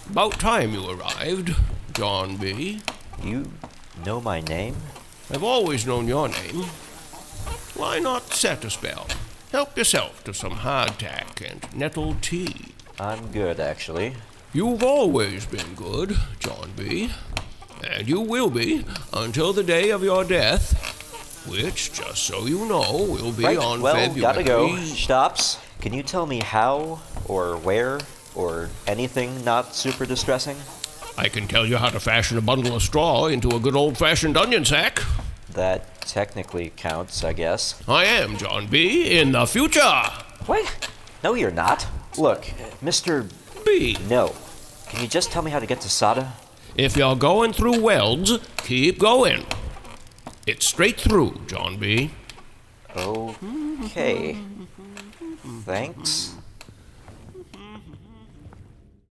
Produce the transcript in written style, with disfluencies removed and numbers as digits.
About time you arrived, John B. You know my name? I've always known your name. Why not set a spell? Help yourself to some hardtack and nettle tea. I'm good, actually. You've always been good, John B. And you will be until the day of your death, which, just so you know, will be on February... Gotta go. Stops. Can you tell me how, or where, or anything not super distressing? I can tell you how to fashion a bundle of straw into a good old-fashioned onion sack. That technically counts, I guess. I am John B. in the future. What? No, you're not. Look, Mr. B. No. Can you just tell me how to get to Sada? If you're going through Welds, keep going. It's straight through, John B. Okay. Thanks.